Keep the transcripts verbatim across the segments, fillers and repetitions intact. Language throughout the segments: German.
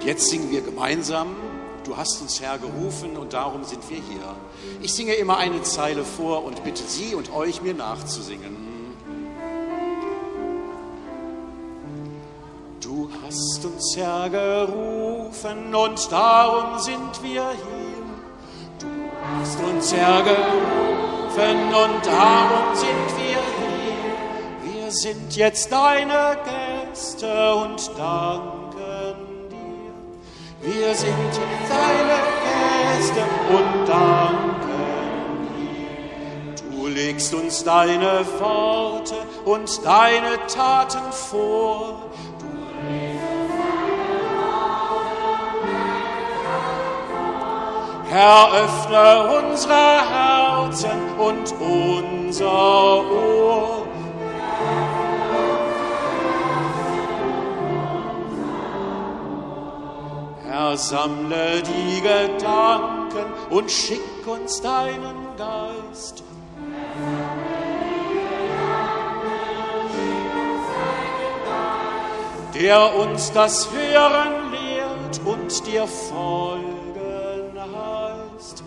Und jetzt singen wir gemeinsam, du hast uns hergerufen und darum sind wir hier. Ich singe immer eine Zeile vor und bitte Sie und euch, mir nachzusingen. Du hast uns hergerufen und darum sind wir hier. Du hast uns hergerufen und darum sind wir hier. Wir sind jetzt deine Gäste und danken dir. Wir sind jetzt deine Gäste und danken dir. Du legst uns deine Worte und deine Taten vor. Herr, öffne unsere Herzen und unser Ohr. Herr, sammle die Gedanken und schick uns deinen Geist. Der uns das Hören lehrt und dir folgen heißt.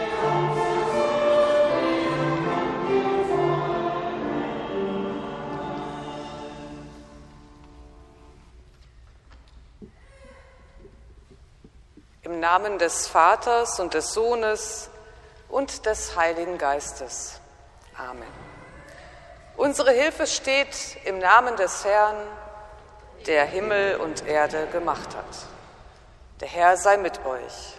Im Namen des Vaters und des Sohnes und des Heiligen Geistes. Amen. Unsere Hilfe steht im Namen des Herrn, der Himmel und Erde gemacht hat. Der Herr sei mit euch.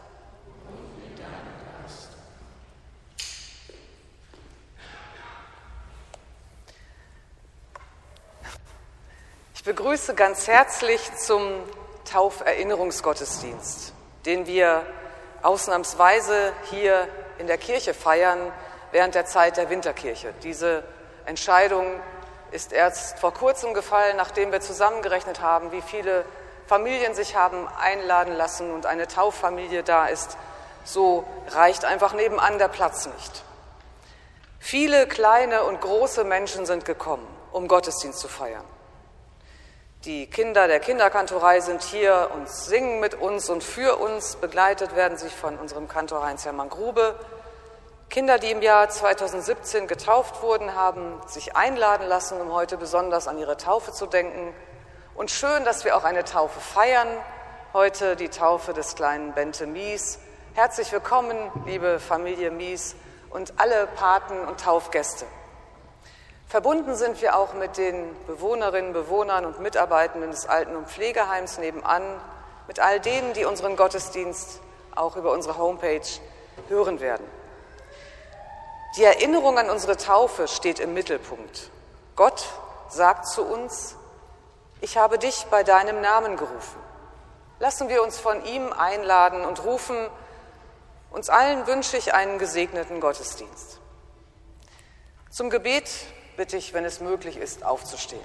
Ich begrüße ganz herzlich zum Tauferinnerungsgottesdienst, den wir ausnahmsweise hier in der Kirche feiern während der Zeit der Winterkirche. Diese Entscheidung ist erst vor kurzem gefallen, nachdem wir zusammengerechnet haben, wie viele Familien sich haben einladen lassen und eine Tauffamilie da ist. So reicht einfach nebenan der Platz nicht. Viele kleine und große Menschen sind gekommen, um Gottesdienst zu feiern. Die Kinder der Kinderkantorei sind hier und singen mit uns und für uns. Begleitet werden sie von unserem Kantor Heinz-Hermann Grube. Kinder, die im Jahr zweitausendsiebzehn getauft wurden, haben sich einladen lassen, um heute besonders an ihre Taufe zu denken. Und schön, dass wir auch eine Taufe feiern. Heute die Taufe des kleinen Bente Mies. Herzlich willkommen, liebe Familie Mies und alle Paten und Taufgäste. Verbunden sind wir auch mit den Bewohnerinnen, Bewohnern und Mitarbeitenden des Alten- und Pflegeheims nebenan, mit all denen, die unseren Gottesdienst auch über unsere Homepage hören werden. Die Erinnerung an unsere Taufe steht im Mittelpunkt. Gott sagt zu uns: Ich habe dich bei deinem Namen gerufen. Lassen wir uns von ihm einladen und rufen. Uns allen wünsche ich einen gesegneten Gottesdienst. Zum Gebet bitte ich, wenn es möglich ist, aufzustehen.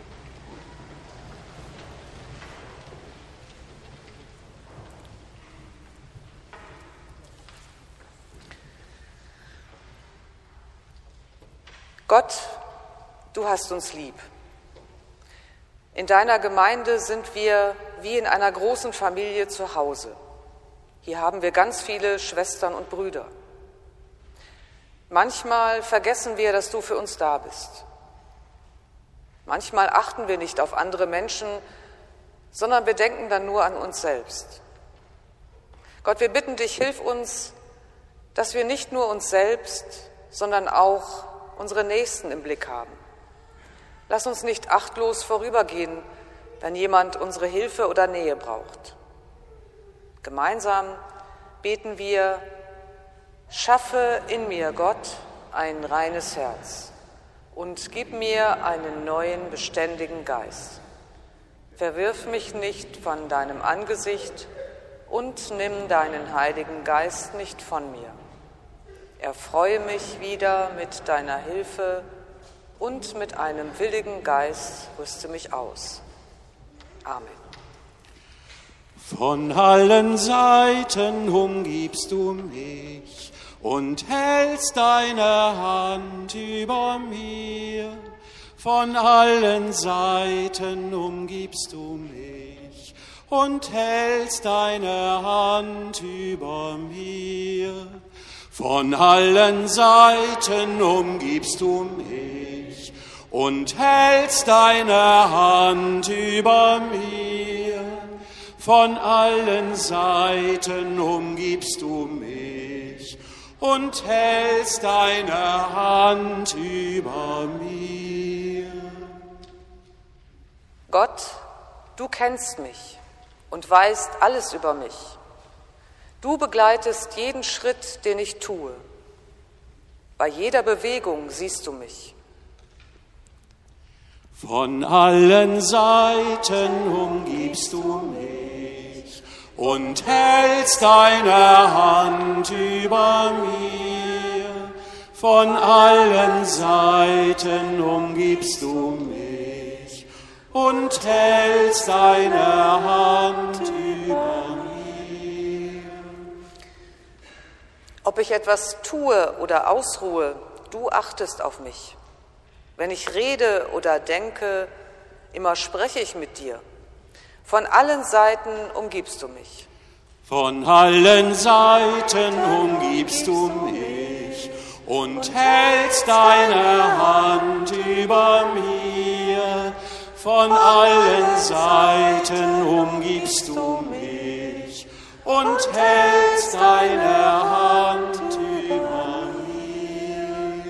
Gott, du hast uns lieb. In deiner Gemeinde sind wir wie in einer großen Familie zu Hause. Hier haben wir ganz viele Schwestern und Brüder. Manchmal vergessen wir, dass du für uns da bist. Manchmal achten wir nicht auf andere Menschen, sondern wir denken dann nur an uns selbst. Gott, wir bitten dich, hilf uns, dass wir nicht nur uns selbst, sondern auch unsere Nächsten im Blick haben. Lass uns nicht achtlos vorübergehen, wenn jemand unsere Hilfe oder Nähe braucht. Gemeinsam beten wir: Schaffe in mir, Gott, ein reines Herz und gib mir einen neuen, beständigen Geist. Verwirf mich nicht von deinem Angesicht und nimm deinen Heiligen Geist nicht von mir. Erfreue mich wieder mit deiner Hilfe und mit einem willigen Geist rüste mich aus. Amen. Von allen Seiten umgibst du mich und hältst deine Hand über mir. Von allen Seiten umgibst du mich und hältst deine Hand über mir. Von allen Seiten umgibst du mich und hältst deine Hand über mir. Von allen Seiten umgibst du mich und hältst deine Hand über mir. Gott, du kennst mich und weißt alles über mich. Du begleitest jeden Schritt, den ich tue. Bei jeder Bewegung siehst du mich. Von allen Seiten umgibst du mich und hältst deine Hand über mir. Von allen Seiten umgibst du mich und hältst deine Hand über mir. Ob ich etwas tue oder ausruhe, du achtest auf mich. Wenn ich rede oder denke, immer spreche ich mit dir. Von allen Seiten umgibst du mich. Von allen Seiten umgibst du mich und hältst deine Hand über mir. Von allen Seiten umgibst du mich und hältst deine Hand über mir.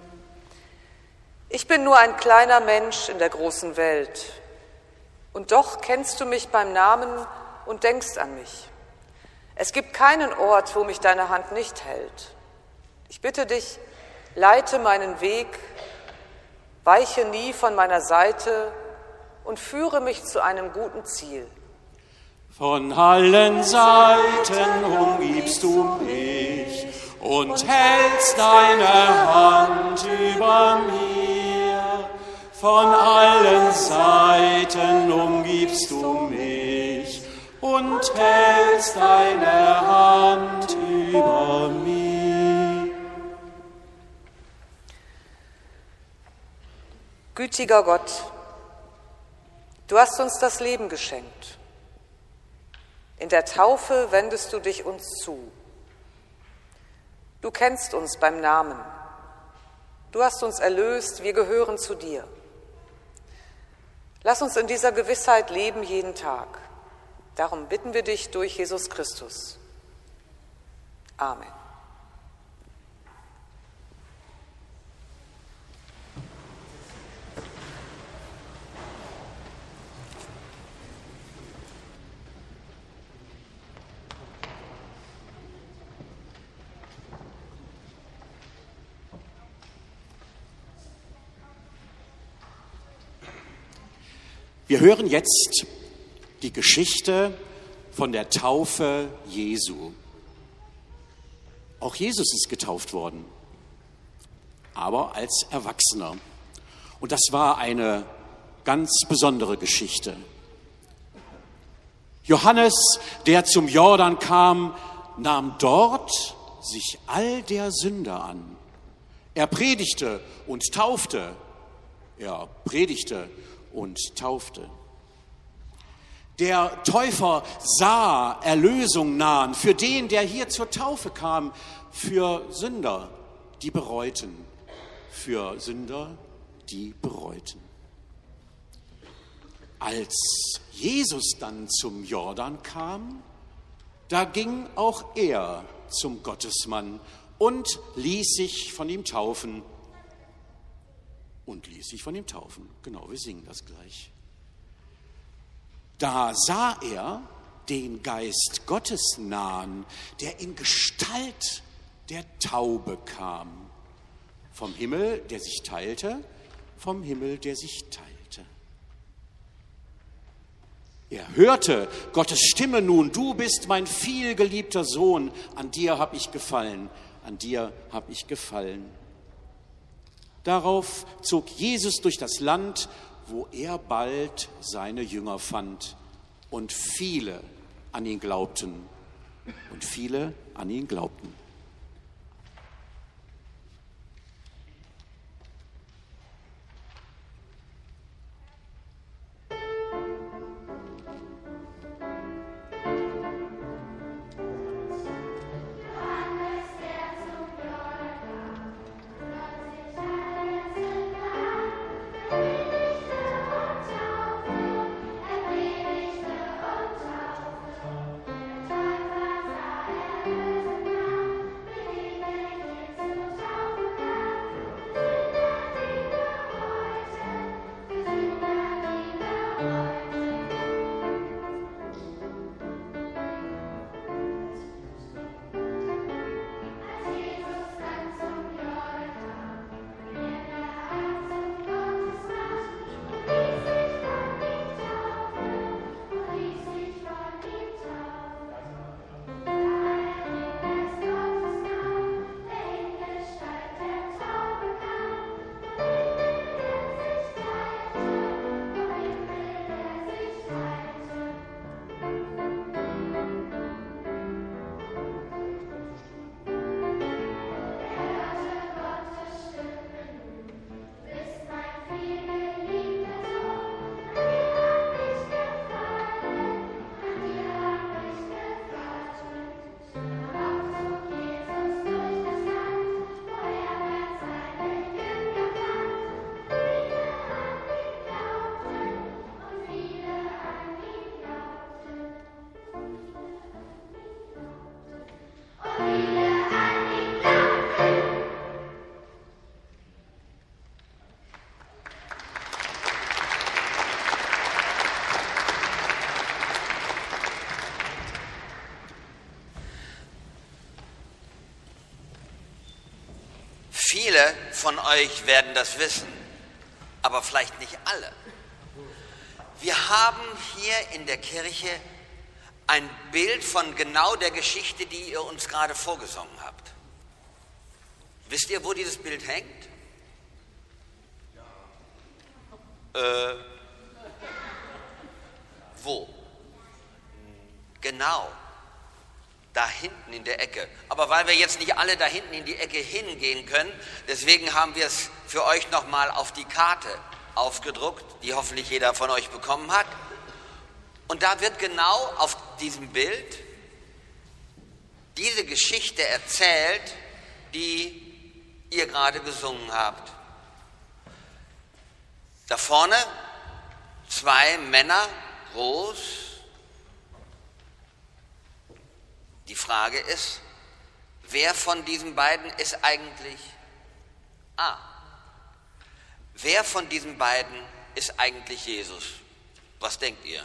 Ich bin nur ein kleiner Mensch in der großen Welt. Und doch kennst du mich beim Namen und denkst an mich. Es gibt keinen Ort, wo mich deine Hand nicht hält. Ich bitte dich, leite meinen Weg, weiche nie von meiner Seite und führe mich zu einem guten Ziel. Von allen Seiten umgibst du mich und hältst deine Hand über mir. Von allen Seiten umgibst du mich und hältst deine Hand über mir. Gütiger Gott, du hast uns das Leben geschenkt. In der Taufe wendest du dich uns zu. Du kennst uns beim Namen. Du hast uns erlöst, wir gehören zu dir. Lass uns in dieser Gewissheit leben jeden Tag. Darum bitten wir dich durch Jesus Christus. Amen. Wir hören jetzt die Geschichte von der Taufe Jesu. Auch Jesus ist getauft worden, aber als Erwachsener. Und das war eine ganz besondere Geschichte. Johannes, der zum Jordan kam, nahm dort sich all der Sünder an. Er predigte und taufte. Er predigte und taufte. Der Täufer sah Erlösung nahen für den, der hier zur Taufe kam, für Sünder, die bereuten, für Sünder, die bereuten. Als Jesus dann zum Jordan kam, da ging auch er zum Gottesmann und ließ sich von ihm taufen. Und ließ sich von ihm taufen. Genau, wir singen das gleich. Da sah er den Geist Gottes nahen, der in Gestalt der Taube kam. Vom Himmel, der sich teilte, vom Himmel, der sich teilte. Er hörte Gottes Stimme nun: Du bist mein vielgeliebter Sohn, an dir hab ich gefallen, an dir hab ich gefallen. Darauf zog Jesus durch das Land, wo er bald seine Jünger fand. Und viele an ihn glaubten. Und viele an ihn glaubten. von euch werden das wissen, aber vielleicht nicht alle. Wir haben hier in der Kirche ein Bild von genau der Geschichte, die ihr uns gerade vorgesungen habt. Wisst ihr, wo dieses Bild hängt? Äh, wo? Genau. Da hinten in der Ecke. Aber weil wir jetzt nicht alle da hinten in die Ecke hingehen können, deswegen haben wir es für euch nochmal auf die Karte aufgedruckt, die hoffentlich jeder von euch bekommen hat. Und da wird genau auf diesem Bild diese Geschichte erzählt, die ihr gerade gesungen habt. Da vorne zwei Männer, groß. Die Frage ist, wer von diesen beiden ist eigentlich Ah, wer von diesen beiden ist eigentlich Jesus? Was denkt ihr?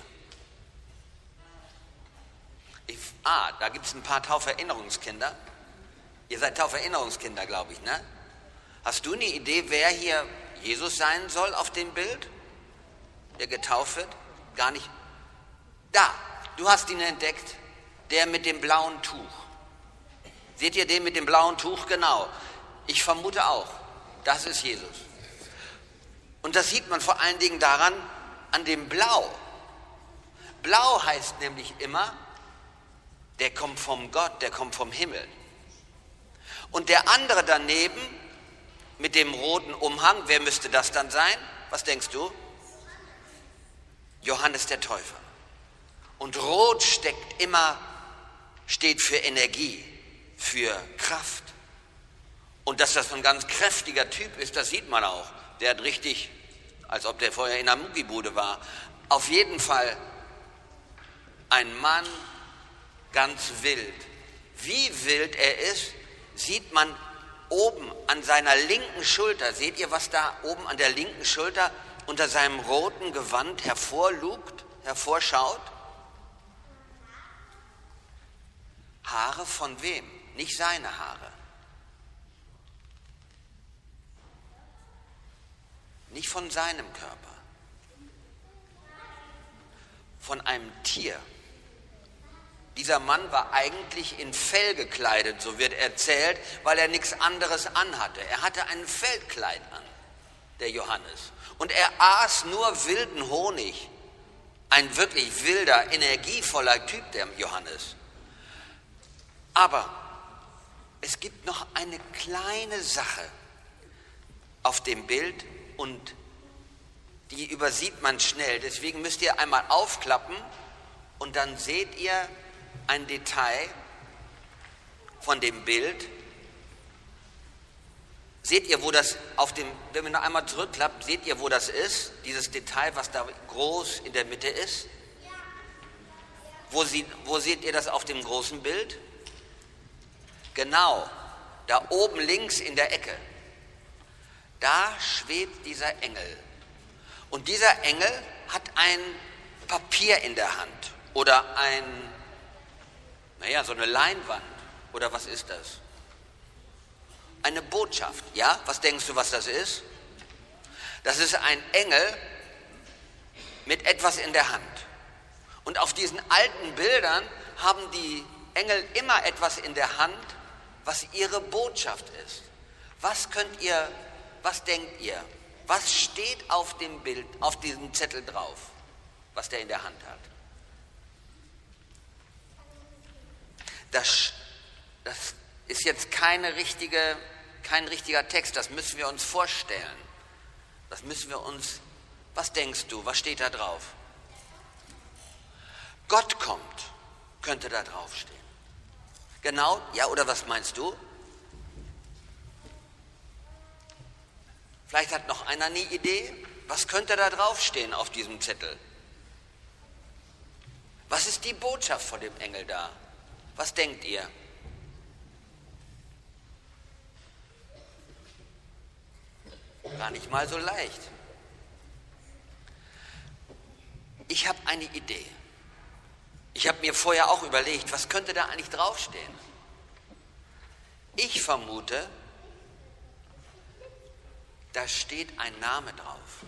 Ich, ah, da gibt es ein paar Tauferinnerungskinder. Ihr seid Tauferinnerungskinder, glaube ich, ne? Hast du eine Idee, wer hier Jesus sein soll auf dem Bild, der getauft wird? Gar nicht. Da, du hast ihn entdeckt, der mit dem blauen Tuch. Seht ihr den mit dem blauen Tuch? Genau. Ich vermute auch, das ist Jesus. Und das sieht man vor allen Dingen daran, an dem Blau. Blau heißt nämlich immer, der kommt vom Gott, der kommt vom Himmel. Und der andere daneben, mit dem roten Umhang, wer müsste das dann sein? Was denkst du? Johannes der Täufer. Und rot steckt immer, steht für Energie, für Kraft. Und dass das ein ganz kräftiger Typ ist, das sieht man auch. Der hat richtig, als ob der vorher in einer Muckibude war. Auf jeden Fall ein Mann, ganz wild. Wie wild er ist, sieht man oben an seiner linken Schulter. Seht ihr, was da oben an der linken Schulter unter seinem roten Gewand hervorlugt, hervorschaut? Haare von wem? Nicht seine Haare. Nicht von seinem Körper. Von einem Tier. Dieser Mann war eigentlich in Fell gekleidet, so wird erzählt, weil er nichts anderes anhatte. Er hatte ein Fellkleid an, der Johannes. Und er aß nur wilden Honig. Ein wirklich wilder, energievoller Typ, der Johannes. Aber es gibt noch eine kleine Sache auf dem Bild und die übersieht man schnell. Deswegen müsst ihr einmal aufklappen und dann seht ihr ein Detail von dem Bild. Seht ihr, wo das auf dem, wenn wir noch einmal zurückklappen, seht ihr, wo das ist? Dieses Detail, was da groß in der Mitte ist? Wo, sie, wo seht ihr das auf dem großen Bild? Genau, da oben links in der Ecke. Da schwebt dieser Engel. Und dieser Engel hat ein Papier in der Hand oder ein, naja, so eine Leinwand. Oder was ist das? Eine Botschaft. Ja, was denkst du, was das ist? Das ist ein Engel mit etwas in der Hand. Und auf diesen alten Bildern haben die Engel immer etwas in der Hand, was ihre Botschaft ist. Was könnt ihr, was denkt ihr? Was steht auf dem Bild, auf diesem Zettel drauf, was der in der Hand hat? Das, das ist jetzt keine richtige, kein richtiger Text, das müssen wir uns vorstellen. Das müssen wir uns, was denkst du, was steht da drauf? Gott kommt, könnte da draufstehen. Genau, ja, oder was meinst du? Vielleicht hat noch einer eine Idee, was könnte da draufstehen auf diesem Zettel? Was ist die Botschaft von dem Engel da? Was denkt ihr? Gar nicht mal so leicht. Ich habe eine Idee. Ich habe mir vorher auch überlegt, was könnte da eigentlich draufstehen? Ich vermute, da steht ein Name drauf.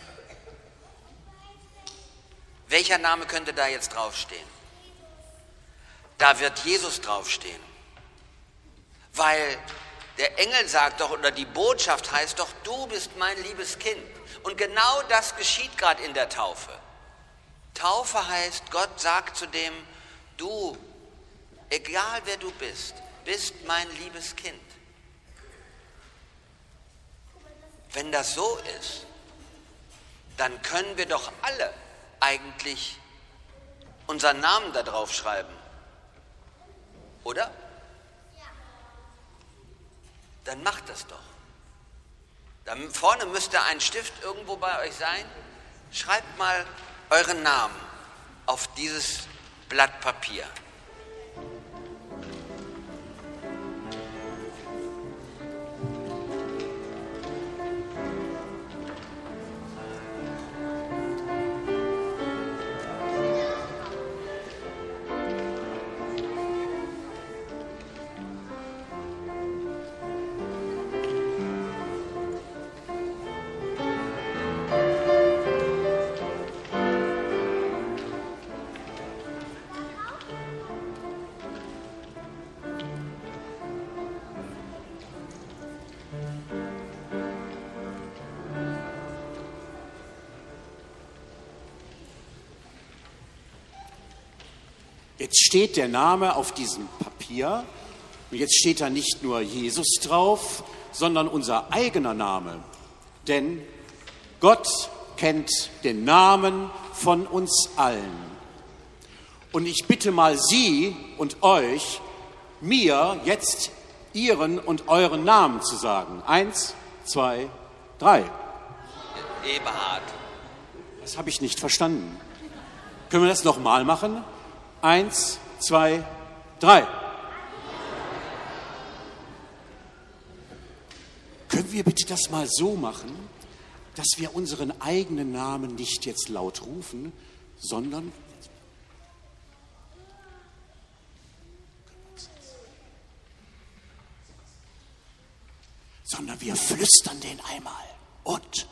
Welcher Name könnte da jetzt draufstehen? Da wird Jesus draufstehen. Weil der Engel sagt doch, oder die Botschaft heißt doch, du bist mein liebes Kind. Und genau das geschieht gerade in der Taufe. Taufe heißt, Gott sagt zu dem, du, egal wer du bist, bist mein liebes Kind. Wenn das so ist, dann können wir doch alle eigentlich unseren Namen da drauf schreiben. Oder? Dann macht das doch. Da vorne müsste ein Stift irgendwo bei euch sein. Schreibt mal euren Namen auf dieses Blatt Papier. Jetzt steht der Name auf diesem Papier und jetzt steht da nicht nur Jesus drauf, sondern unser eigener Name. Denn Gott kennt den Namen von uns allen. Und ich bitte mal Sie und euch, mir jetzt Ihren und euren Namen zu sagen. Eins, zwei, drei. Eberhard. Das habe ich nicht verstanden. Können wir das nochmal machen? Eins, zwei, drei. Können wir bitte das mal so machen, dass wir unseren eigenen Namen nicht jetzt laut rufen, sondern sondern wir flüstern den einmal. Und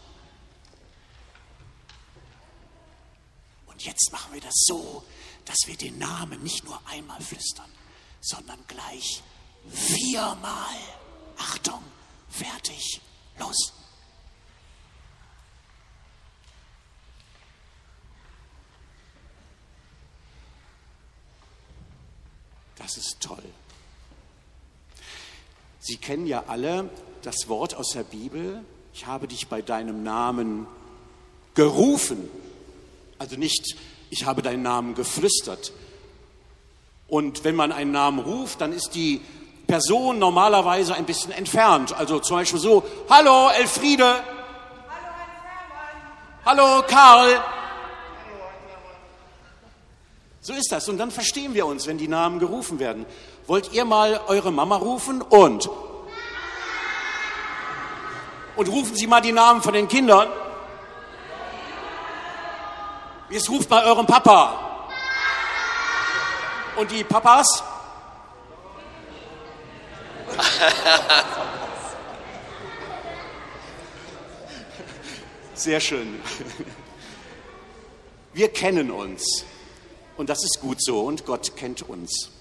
und jetzt machen wir das so, dass wir den Namen nicht nur einmal flüstern, sondern gleich viermal. Achtung, fertig, los. Das ist toll. Sie kennen ja alle das Wort aus der Bibel, ich habe dich bei deinem Namen gerufen. Also nicht, ich habe deinen Namen geflüstert. Und wenn man einen Namen ruft, dann ist die Person normalerweise ein bisschen entfernt. Also zum Beispiel so, hallo Elfriede. Hallo Hans-Hermann. Hallo Karl. So ist das. Und dann verstehen wir uns, wenn die Namen gerufen werden. Wollt ihr mal eure Mama rufen? Und? Und rufen Sie mal die Namen von den Kindern. Jetzt ruft mal euren Papa. Und die Papas? Sehr schön. Wir kennen uns. Und das ist gut so. Und Gott kennt uns.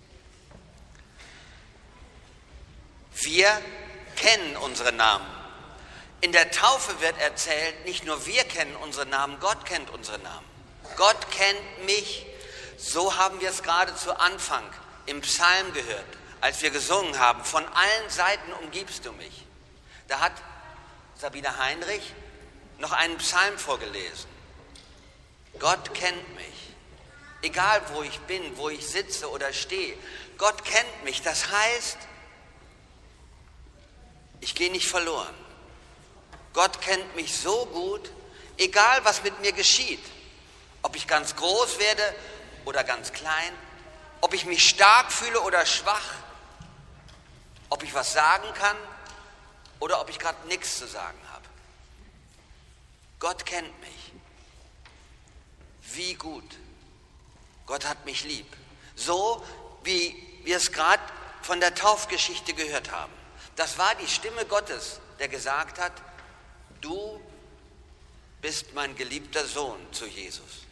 Wir kennen unsere Namen. In der Taufe wird erzählt, nicht nur wir kennen unsere Namen, Gott kennt unsere Namen. Gott kennt mich. So haben wir es gerade zu Anfang im Psalm gehört, als wir gesungen haben, von allen Seiten umgibst du mich. Da hat Sabine Heinrich noch einen Psalm vorgelesen. Gott kennt mich. Egal wo ich bin, wo ich sitze oder stehe. Gott kennt mich. Das heißt, ich gehe nicht verloren. Gott kennt mich so gut, egal was mit mir geschieht. Ob ich ganz groß werde oder ganz klein, ob ich mich stark fühle oder schwach, ob ich was sagen kann oder ob ich gerade nichts zu sagen habe. Gott kennt mich. Wie gut. Gott hat mich lieb. So, wie wir es gerade von der Taufgeschichte gehört haben. Das war die Stimme Gottes, der gesagt hat, du bist mein geliebter Sohn zu Jesus,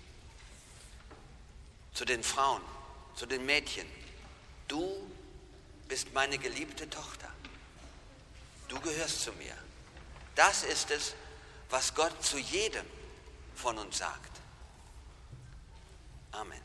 zu den Frauen, zu den Mädchen. Du bist meine geliebte Tochter. Du gehörst zu mir. Das ist es, was Gott zu jedem von uns sagt. Amen.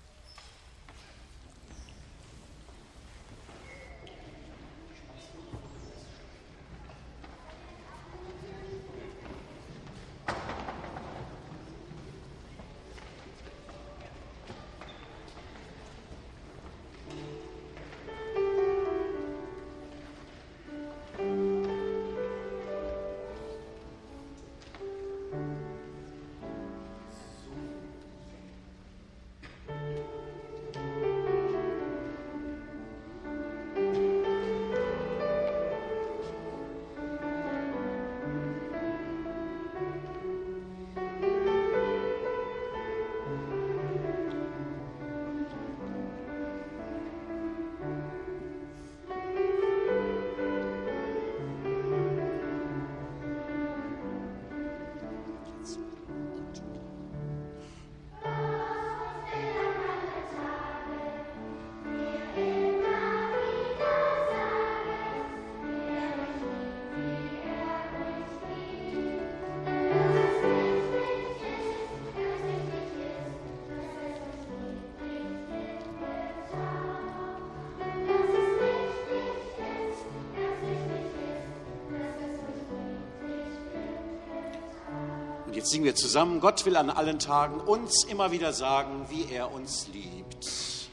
Und jetzt singen wir zusammen, Gott will an allen Tagen uns immer wieder sagen, wie er uns liebt.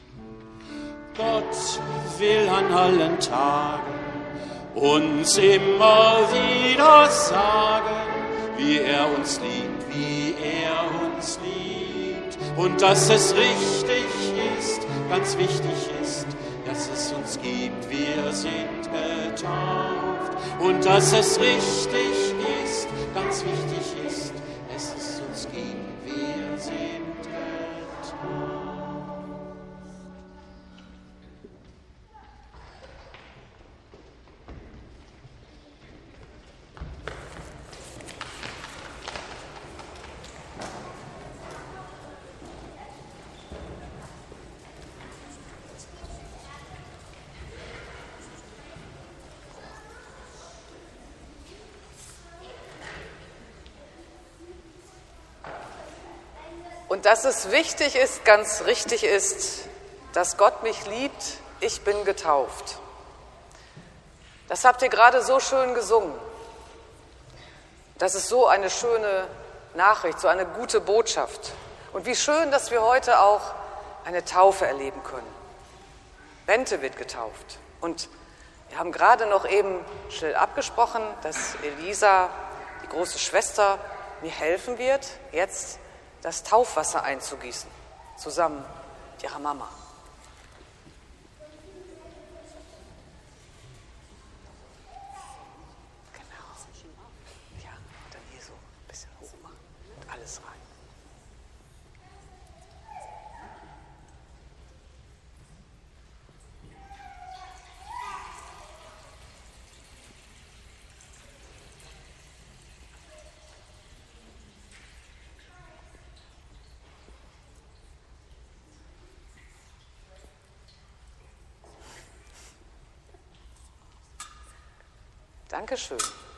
Gott will an allen Tagen uns immer wieder sagen, wie er uns liebt, wie er uns liebt. Und dass es richtig ist, ganz wichtig ist, dass es uns gibt, wir sind getauft. Und dass es richtig ist, ganz wichtig ist, dass es uns gibt, wir sind getauft. Und dass es wichtig ist, ganz richtig ist, dass Gott mich liebt, ich bin getauft. Das habt ihr gerade so schön gesungen. Das ist so eine schöne Nachricht, so eine gute Botschaft. Und wie schön, dass wir heute auch eine Taufe erleben können. Bente wird getauft. Und wir haben gerade noch eben schnell abgesprochen, dass Elisa, die große Schwester, mir helfen wird, jetzt das Taufwasser einzugießen, zusammen mit ihrer Mama. Genau. Ja, und dann hier so ein bisschen hoch machen und alles rein. Dankeschön.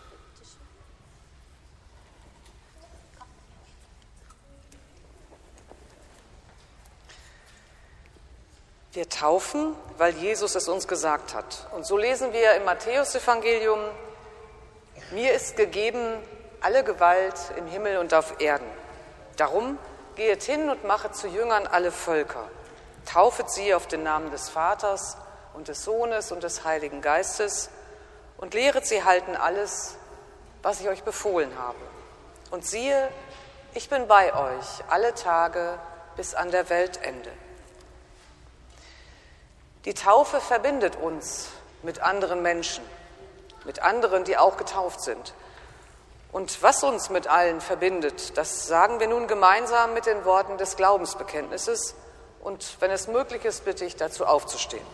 Wir taufen, weil Jesus es uns gesagt hat. Und so lesen wir im Matthäusevangelium: Mir ist gegeben alle Gewalt im Himmel und auf Erden. Darum geht hin und machet zu Jüngern alle Völker. Taufet sie auf den Namen des Vaters und des Sohnes und des Heiligen Geistes und lehret sie halten alles, was ich euch befohlen habe. Und siehe, ich bin bei euch alle Tage bis an der Weltende. Die Taufe verbindet uns mit anderen Menschen, mit anderen, die auch getauft sind. Und was uns mit allen verbindet, das sagen wir nun gemeinsam mit den Worten des Glaubensbekenntnisses. Und wenn es möglich ist, bitte ich dazu aufzustehen.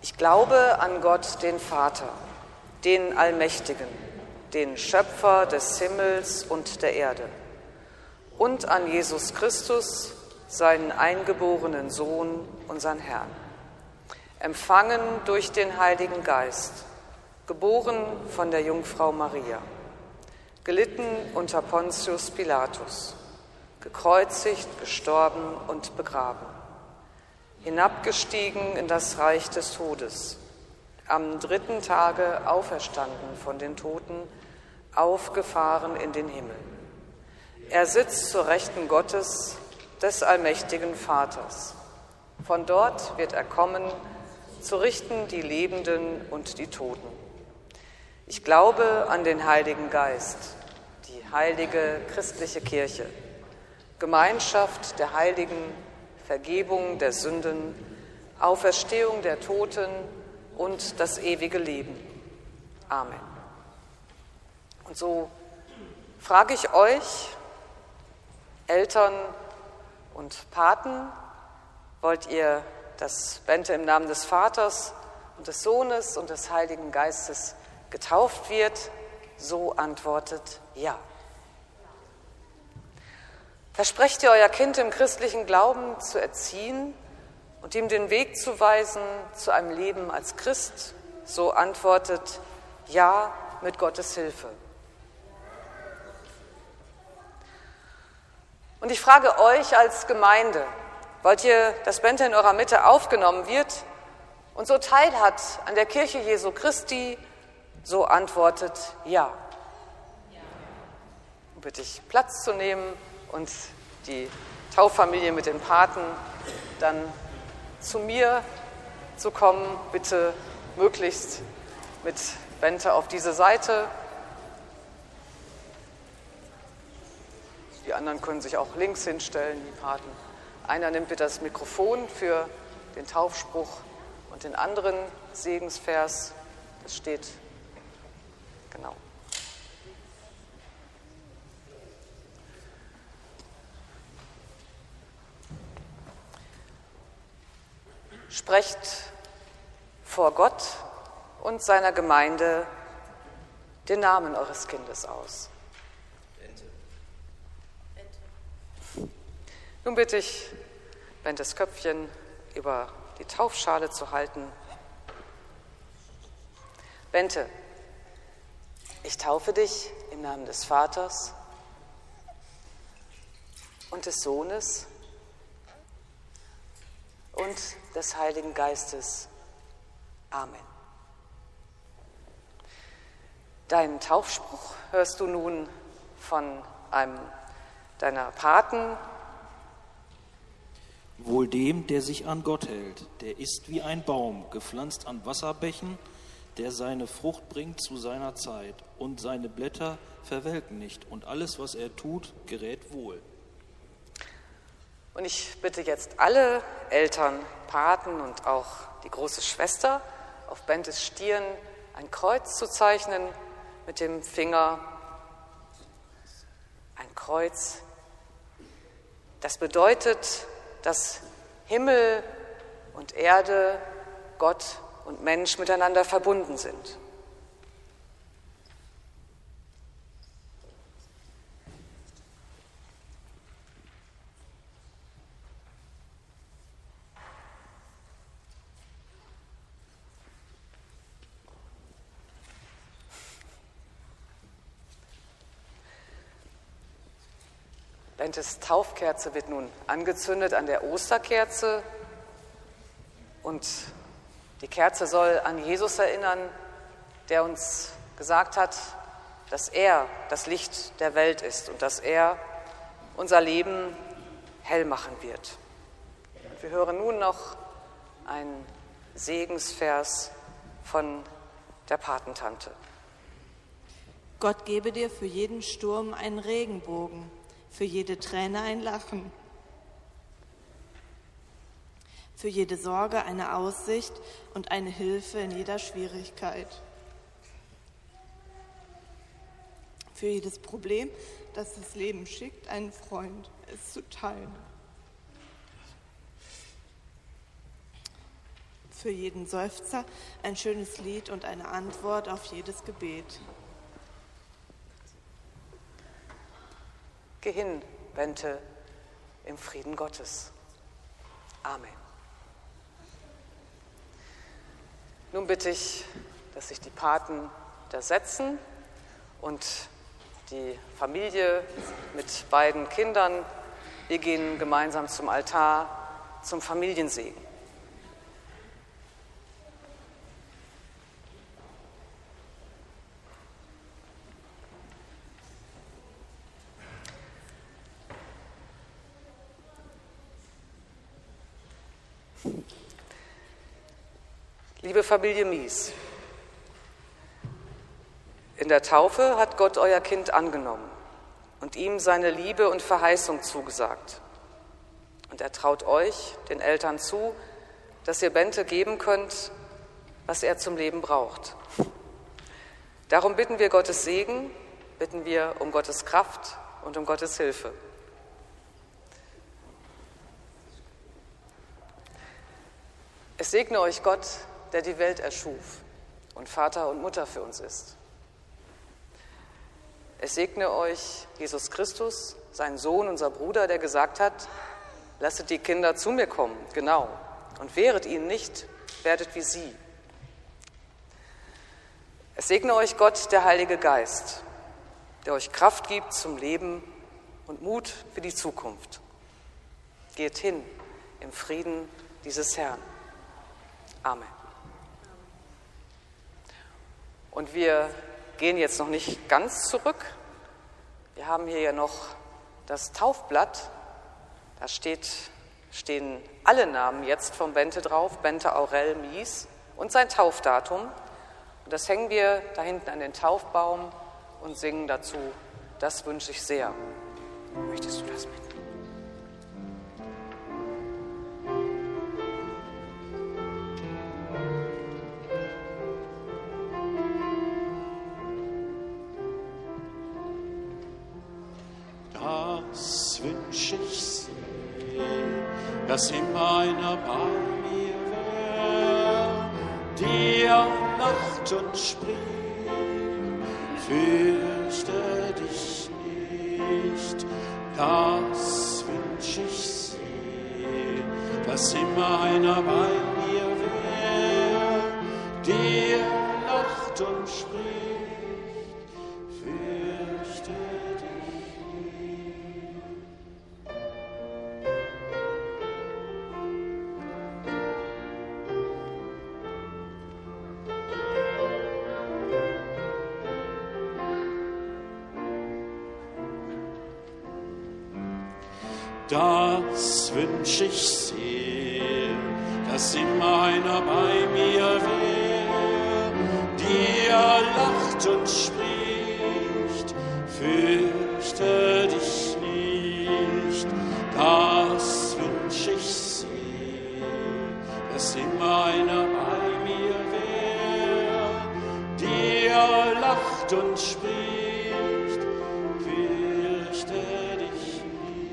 Ich glaube an Gott, den Vater, den Allmächtigen, den Schöpfer des Himmels und der Erde, und an Jesus Christus, seinen eingeborenen Sohn, unseren Herrn, empfangen durch den Heiligen Geist, geboren von der Jungfrau Maria, gelitten unter Pontius Pilatus, gekreuzigt, gestorben und begraben, hinabgestiegen in das Reich des Todes, am dritten Tage auferstanden von den Toten, aufgefahren in den Himmel. Er sitzt zur Rechten Gottes, des allmächtigen Vaters. Von dort wird er kommen, zu richten die Lebenden und die Toten. Ich glaube an den Heiligen Geist, die heilige christliche Kirche, Gemeinschaft der Heiligen, Vergebung der Sünden, Auferstehung der Toten und das ewige Leben. Amen. Und so frage ich euch, Eltern und Paten, wollt ihr, dass Bente im Namen des Vaters und des Sohnes und des Heiligen Geistes getauft wird? So antwortet ja. Versprecht ihr, euer Kind im christlichen Glauben zu erziehen und ihm den Weg zu weisen zu einem Leben als Christ? So antwortet ja mit Gottes Hilfe. Und ich frage euch als Gemeinde, wollt ihr, dass Bente in eurer Mitte aufgenommen wird und so teilhat an der Kirche Jesu Christi? So antwortet ja. Und bitte ich, Platz zu nehmen und die Tauffamilie mit den Paten dann zu mir zu kommen. Bitte möglichst mit Bente auf diese Seite. Die anderen können sich auch links hinstellen, die Paten. Einer nimmt bitte das Mikrofon für den Taufspruch und den anderen Segensvers. Das steht genau. Sprecht vor Gott und seiner Gemeinde den Namen eures Kindes aus. Nun bitte ich, Bentes Köpfchen über die Taufschale zu halten. Bente, ich taufe dich im Namen des Vaters und des Sohnes und des Heiligen Geistes. Amen. Deinen Taufspruch hörst du nun von einem deiner Paten. Wohl dem, der sich an Gott hält, der ist wie ein Baum, gepflanzt an Wasserbächen, der seine Frucht bringt zu seiner Zeit, und seine Blätter verwelken nicht, und alles, was er tut, gerät wohl. Und ich bitte jetzt alle Eltern, Paten und auch die große Schwester, auf Bentes Stirn ein Kreuz zu zeichnen mit dem Finger. Ein Kreuz. Das bedeutet, dass Himmel und Erde, Gott und Mensch miteinander verbunden sind. Bentes Taufkerze wird nun angezündet an der Osterkerze und die Kerze soll an Jesus erinnern, der uns gesagt hat, dass er das Licht der Welt ist und dass er unser Leben hell machen wird. Und wir hören nun noch einen Segensvers von der Patentante. Gott gebe dir für jeden Sturm einen Regenbogen, für jede Träne ein Lachen, für jede Sorge eine Aussicht und eine Hilfe in jeder Schwierigkeit. Für jedes Problem, das das Leben schickt, einen Freund, es zu teilen. für jeden Seufzer ein schönes Lied und eine Antwort auf jedes Gebet. Geh hin, Bente, im Frieden Gottes. Amen. Nun bitte ich, dass sich die Paten da setzen und die Familie mit beiden Kindern, wir gehen gemeinsam zum Altar, zum Familiensegen. Liebe Familie Mies, in der Taufe hat Gott euer Kind angenommen und ihm seine Liebe und Verheißung zugesagt. Und er traut euch, den Eltern, zu, dass ihr Bente geben könnt, was er zum Leben braucht. Darum bitten wir Gottes Segen, bitten wir um Gottes Kraft und um Gottes Hilfe. Es segne euch Gott, der die Welt erschuf und Vater und Mutter für uns ist. Es segne euch Jesus Christus, sein Sohn, unser Bruder, der gesagt hat, lasset die Kinder zu mir kommen, genau, und wehret ihnen nicht, werdet wie sie. Es segne euch Gott, der Heilige Geist, der euch Kraft gibt zum Leben und Mut für die Zukunft. Geht hin im Frieden dieses Herrn. Amen. Und wir gehen jetzt noch nicht ganz zurück. Wir haben hier ja noch das Taufblatt. Da steht, stehen alle Namen jetzt vom Bente drauf, Bente Aurel Mies und sein Taufdatum. Und das hängen wir da hinten an den Taufbaum und singen dazu, das wünsche ich sehr. Möchtest du das mit? Das wünsch ich sehr, dass immer einer bei mir wär, der lacht und spricht, fürchte dich nicht. Das wünsch ich sehr, dass immer einer bei mir wär, der lacht und spricht, fürchte dich. Das wünsch ich sehr, dass immer einer bei mir wär, der lacht und spricht, fürchte dich nicht. Das wünsch ich sehr, dass immer einer bei mir wär, der lacht und spricht, fürchte dich nicht.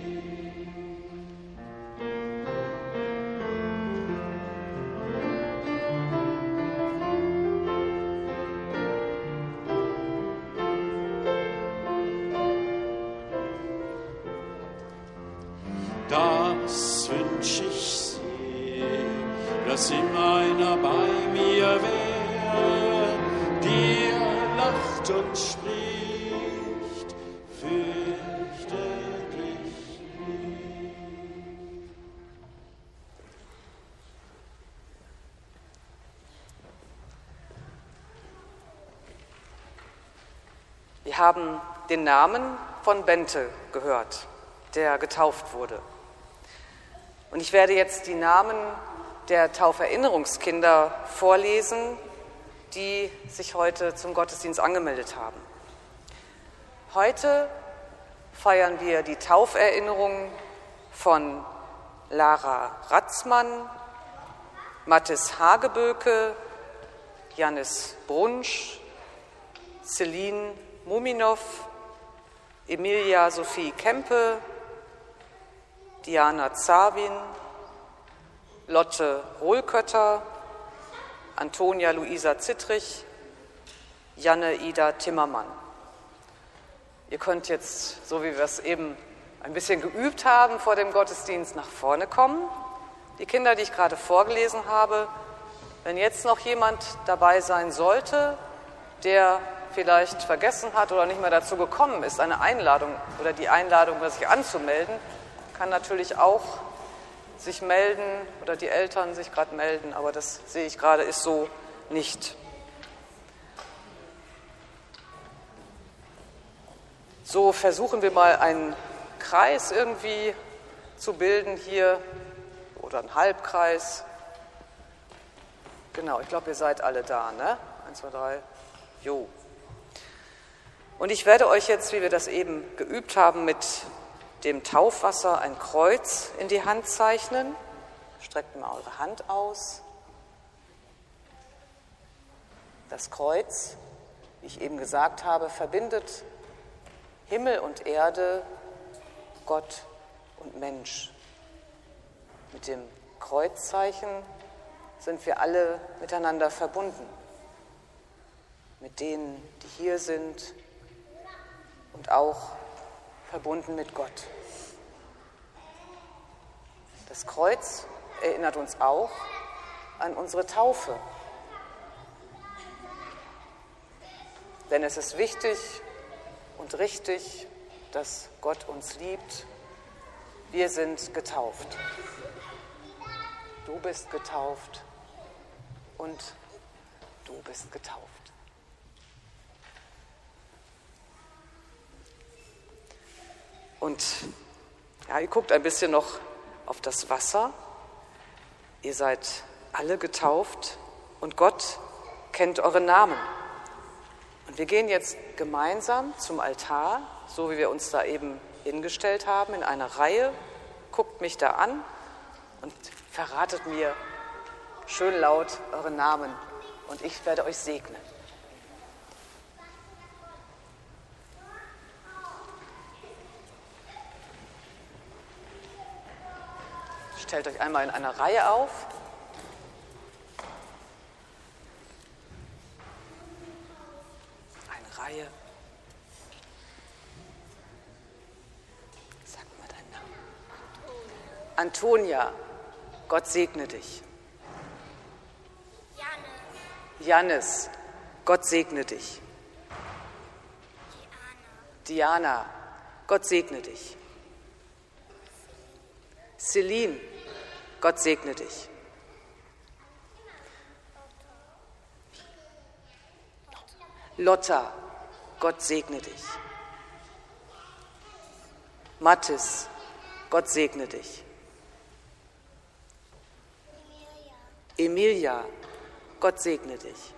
Das wünsch ich sehr, dass immer einer bei mir wär, der lacht und spricht, fürchte dich nicht. Wir haben den Namen von Bente gehört, der getauft wurde. Und ich werde jetzt die Namen der Tauferinnerungskinder vorlesen, die sich heute zum Gottesdienst angemeldet haben. Heute feiern wir die Tauferinnerung von Lara Ratzmann, Mathis Hageböke, Janis Brunsch, Celine Muminow, Emilia Sophie Kempe, Diana Zawin, Lotte Rohlkötter, Antonia Luisa Zittrich, Janne Ida Timmermann. Ihr könnt jetzt, so wie wir es eben ein bisschen geübt haben, vor dem Gottesdienst nach vorne kommen. Die Kinder, die ich gerade vorgelesen habe, wenn jetzt noch jemand dabei sein sollte, der vielleicht vergessen hat oder nicht mehr dazu gekommen ist, eine Einladung oder die Einladung, sich anzumelden, kann natürlich auch sich melden oder die Eltern sich gerade melden, aber das sehe ich gerade, ist so nicht. So versuchen wir mal einen Kreis irgendwie zu bilden hier oder einen Halbkreis. Genau, ich glaube, ihr seid alle da, ne? Eins, zwei, drei, jo. Und ich werde euch jetzt, wie wir das eben geübt haben, mit dem Taufwasser ein Kreuz in die Hand zeichnen. Streckt mal eure Hand aus. Das Kreuz, wie ich eben gesagt habe, verbindet Himmel und Erde, Gott und Mensch. Mit dem Kreuzzeichen sind wir alle miteinander verbunden. Mit denen, die hier sind und auch verbunden mit Gott. Das Kreuz erinnert uns auch an unsere Taufe. Denn es ist wichtig und richtig, dass Gott uns liebt. Wir sind getauft. Du bist getauft und du bist getauft. Und ja, ihr guckt ein bisschen noch auf das Wasser. Ihr seid alle getauft und Gott kennt eure Namen. Und wir gehen jetzt gemeinsam zum Altar, so wie wir uns da eben hingestellt haben, in einer Reihe. Guckt mich da an und verratet mir schön laut eure Namen und ich werde euch segnen. Stellt euch einmal in einer Reihe auf. Eine Reihe. Sag mal deinen Namen. Antonia, Gott segne dich. Janne. Jannis, Gott segne dich. Diana. Diana, Gott segne dich. Celine, Gott segne dich. Lotta, Gott segne dich. Mathis, Gott segne dich. Emilia, Gott segne dich.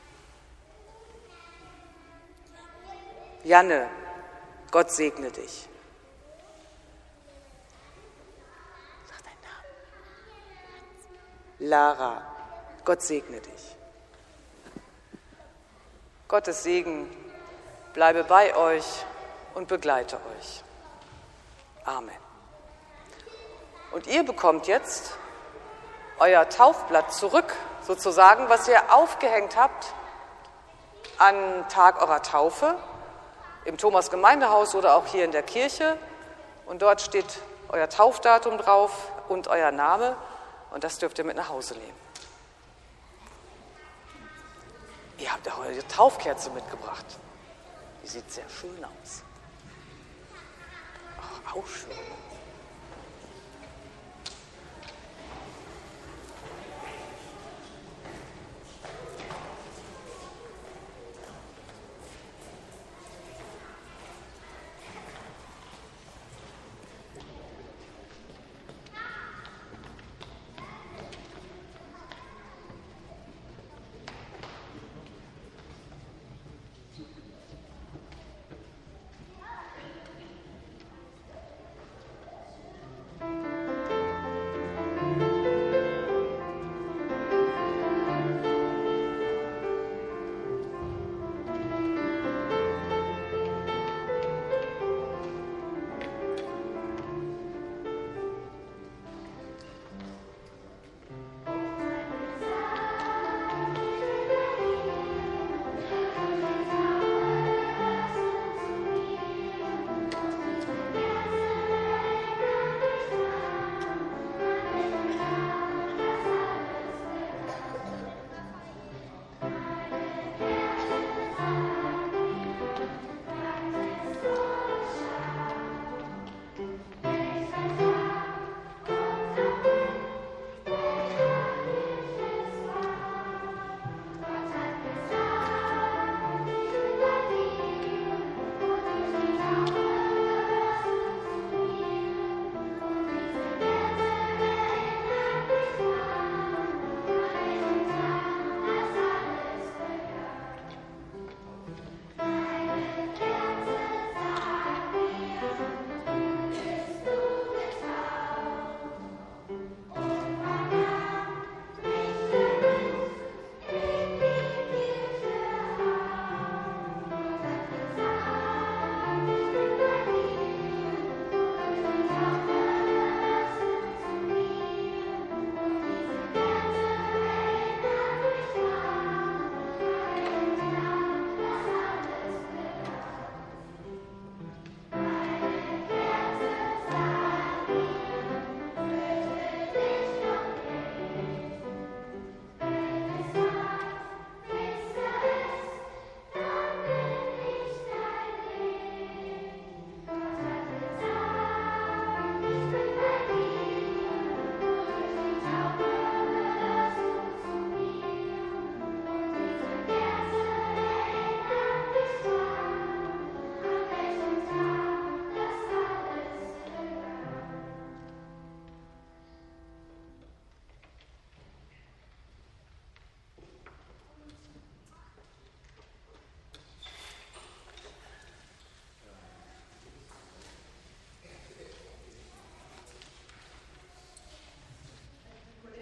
Janne, Gott segne dich. Sag deinen Namen. Lara, Gott segne dich. Gottes Segen bleibe bei euch und begleite euch. Amen. Und ihr bekommt jetzt euer Taufblatt zurück, sozusagen, was ihr aufgehängt habt am Tag eurer Taufe im Thomas-Gemeindehaus oder auch hier in der Kirche. Und dort steht euer Taufdatum drauf und euer Name. Und das dürft ihr mit nach Hause nehmen. Ihr habt ja eure Taufkerze mitgebracht. Die sieht sehr schön aus. Ach, auch schön.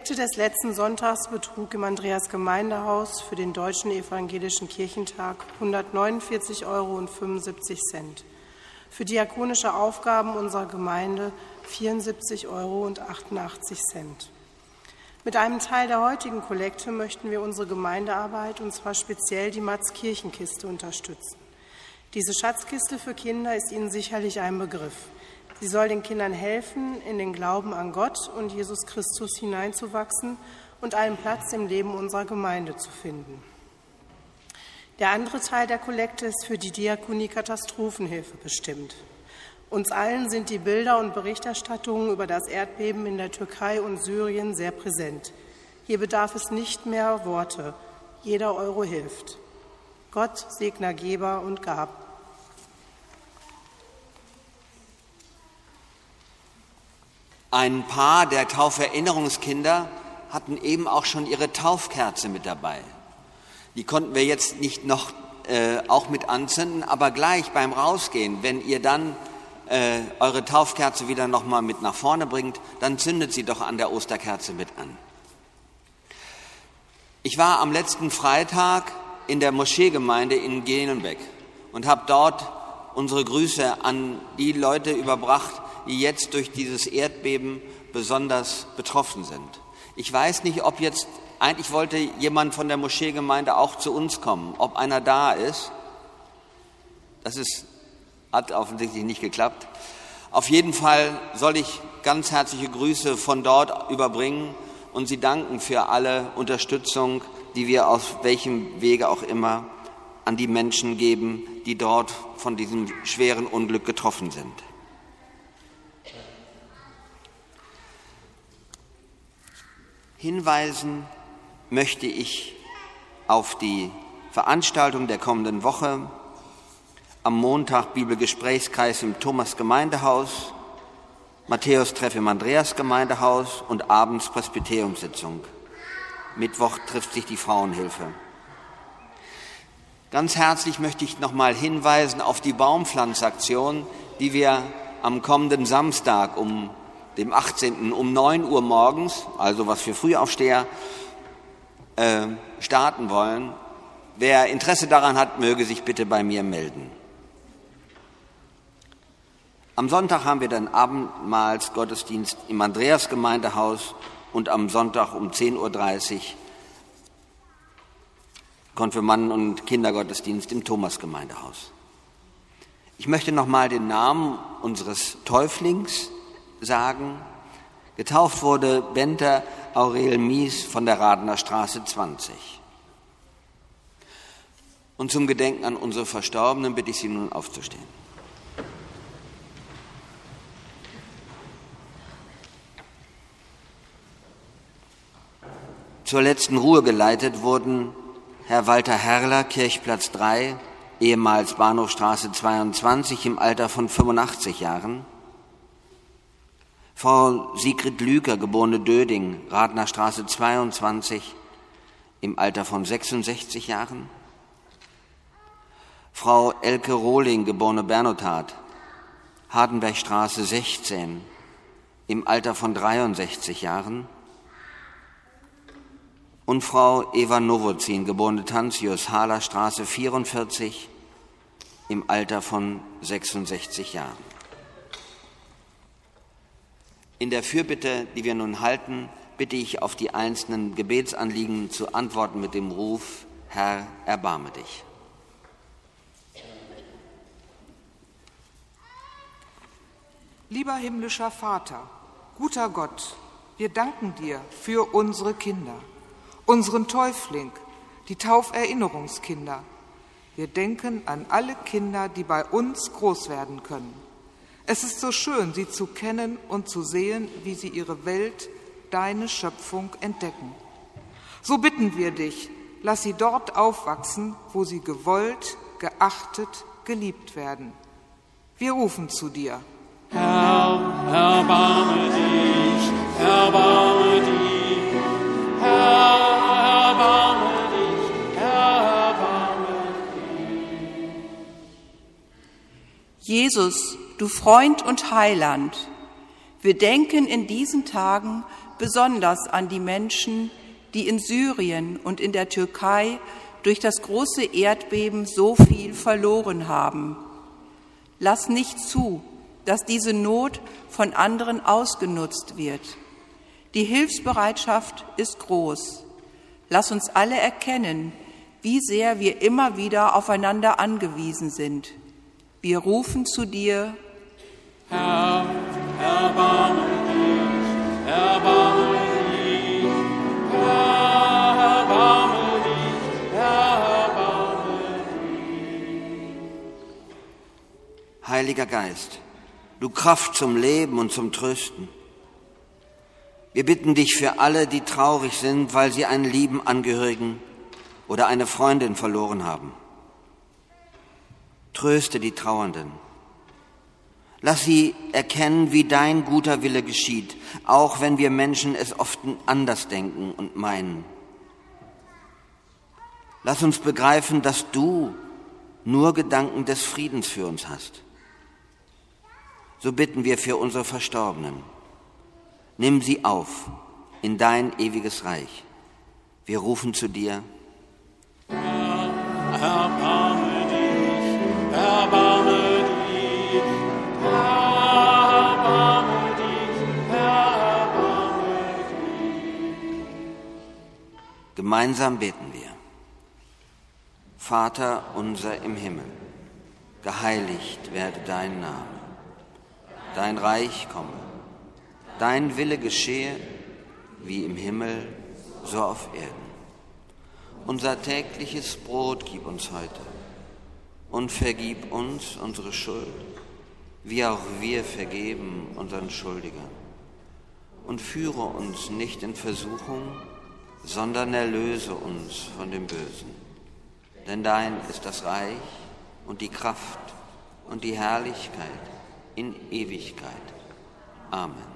Kollekte des letzten Sonntags betrug im Andreas Gemeindehaus für den Deutschen Evangelischen Kirchentag hundertneunundvierzig Euro und fünfundsiebzig Cent. Für diakonische Aufgaben unserer Gemeinde vierundsiebzig Euro und achtundachtzig Cent. Mit einem Teil der heutigen Kollekte möchten wir unsere Gemeindearbeit, und zwar speziell die Matz-Kirchenkiste, unterstützen. Diese Schatzkiste für Kinder ist Ihnen sicherlich ein Begriff. Sie soll den Kindern helfen, in den Glauben an Gott und Jesus Christus hineinzuwachsen und einen Platz im Leben unserer Gemeinde zu finden. Der andere Teil der Kollekte ist für die Diakonie Katastrophenhilfe bestimmt. Uns allen sind die Bilder und Berichterstattungen über das Erdbeben in der Türkei und Syrien sehr präsent. Hier bedarf es nicht mehr Worte. Jeder Euro hilft. Gott segne Geber und Gab. Ein paar der Tauferinnerungskinder hatten eben auch schon ihre Taufkerze mit dabei. Die konnten wir jetzt nicht noch äh, auch mit anzünden, aber gleich beim Rausgehen, wenn ihr dann äh, eure Taufkerze wieder noch mal mit nach vorne bringt, dann zündet sie doch an der Osterkerze mit an. Ich war am letzten Freitag in der Moscheegemeinde in Genenbeck und habe dort unsere Grüße an die Leute überbracht, die jetzt durch dieses Erdbeben besonders betroffen sind. Ich weiß nicht, ob jetzt, eigentlich wollte jemand von der Moscheegemeinde auch zu uns kommen, ob einer da ist. Das ist, hat offensichtlich nicht geklappt. Auf jeden Fall soll ich ganz herzliche Grüße von dort überbringen und Sie danken für alle Unterstützung, die wir auf welchem Wege auch immer an die Menschen geben, die dort von diesem schweren Unglück getroffen sind. Hinweisen möchte ich auf die Veranstaltung der kommenden Woche. Am Montag Bibelgesprächskreis im Thomas-Gemeindehaus, Matthäus-Treff im Andreas-Gemeindehaus und abends Presbyteriumssitzung. Mittwoch trifft sich die Frauenhilfe. Ganz herzlich möchte ich noch mal hinweisen auf die Baumpflanzaktion, die wir am kommenden Samstag um dem achtzehnten um neun Uhr morgens, also was für Frühaufsteher, äh, starten wollen. Wer Interesse daran hat, möge sich bitte bei mir melden. Am Sonntag haben wir dann Abendmahlsgottesdienst im Andreas-Gemeindehaus und am Sonntag um zehn Uhr dreißig Konfirmanden- und Kindergottesdienst im Thomas-Gemeindehaus. Ich möchte noch mal den Namen unseres Täuflings sagen. Getauft wurde Benter Aurel Mies von der Radener Straße zwanzig. Und zum Gedenken an unsere Verstorbenen bitte ich Sie nun aufzustehen. Zur letzten Ruhe geleitet wurden Herr Walter Herrler, Kirchplatz drei, ehemals Bahnhofstraße zweiundzwanzig, im Alter von fünfundachtzig Jahren. Frau Sigrid Lüker, geborene Döding, Radener Straße zweiundzwanzig, im Alter von sechsundsechzig Jahren. Frau Elke Rohling, geborene Bernotat, Hardenbergstraße sechzehn, im Alter von dreiundsechzig Jahren. Und Frau Eva Nowozin, geborene Tanzius, Halerstraße vierundvierzig, im Alter von sechsundsechzig Jahren. In der Fürbitte, die wir nun halten, bitte ich auf die einzelnen Gebetsanliegen zu antworten mit dem Ruf: Herr, erbarme dich. Lieber himmlischer Vater, guter Gott, wir danken dir für unsere Kinder, unseren Täufling, die Tauferinnerungskinder. Wir denken an alle Kinder, die bei uns groß werden können. Es ist so schön, sie zu kennen und zu sehen, wie sie ihre Welt, deine Schöpfung entdecken. So bitten wir dich, lass sie dort aufwachsen, wo sie gewollt, geachtet, geliebt werden. Wir rufen zu dir. Herr, erbarme dich, erbarme dich, Herr, erbarme dich, erbarme dich. Jesus, du Freund und Heiland, wir denken in diesen Tagen besonders an die Menschen, die in Syrien und in der Türkei durch das große Erdbeben so viel verloren haben. Lass nicht zu, dass diese Not von anderen ausgenutzt wird. Die Hilfsbereitschaft ist groß. Lass uns alle erkennen, wie sehr wir immer wieder aufeinander angewiesen sind. Wir rufen zu dir: Herr, erbarme dich, erbarme dich, Herr, erbarme dich, Herr, erbarme dich. Heiliger Geist, du Kraft zum Leben und zum Trösten, wir bitten dich für alle, die traurig sind, weil sie einen lieben Angehörigen oder eine Freundin verloren haben. Tröste die Trauernden. Lass sie erkennen, wie dein guter Wille geschieht, auch wenn wir Menschen es oft anders denken und meinen. Lass uns begreifen, dass du nur Gedanken des Friedens für uns hast. So bitten wir für unsere Verstorbenen. Nimm sie auf in dein ewiges Reich. Wir rufen zu dir: Herr, erbarme dich, erbarme dich, Herr, erbarme dich, Herr, erbarme dich. Gemeinsam beten wir. Vater unser im Himmel, geheiligt werde dein Name. Dein Reich komme, dein Wille geschehe, wie im Himmel, so auf Erden. Unser tägliches Brot gib uns heute und vergib uns unsere Schuld, wie auch wir vergeben unseren Schuldigern. Und führe uns nicht in Versuchung, sondern erlöse uns von dem Bösen. Denn dein ist das Reich und die Kraft und die Herrlichkeit in Ewigkeit. Amen.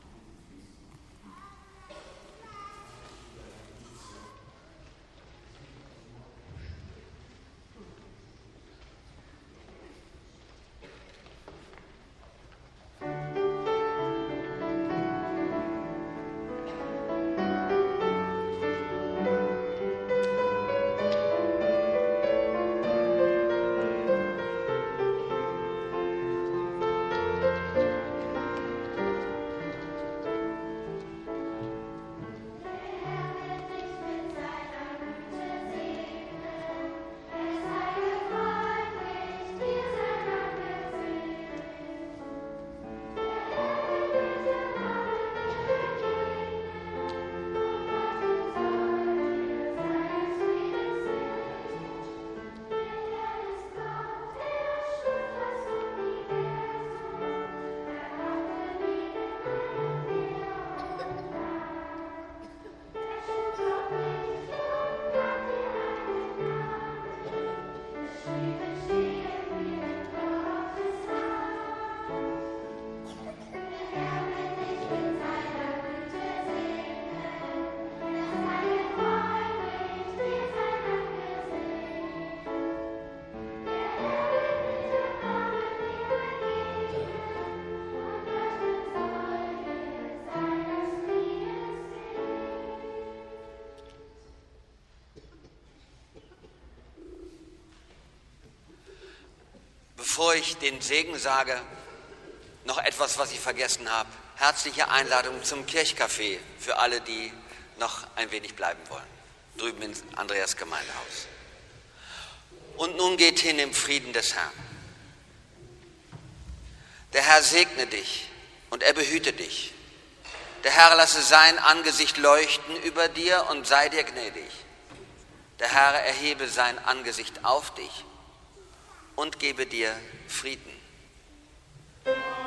Bevor ich den Segen sage, noch etwas, was ich vergessen habe. Herzliche Einladung zum Kirchcafé für alle, die noch ein wenig bleiben wollen, drüben ins Andreas Gemeindehaus. Und nun geht hin im Frieden des Herrn. Der Herr segne dich und er behüte dich. Der Herr lasse sein Angesicht leuchten über dir und sei dir gnädig. Der Herr erhebe sein Angesicht auf dich und gebe dir Frieden.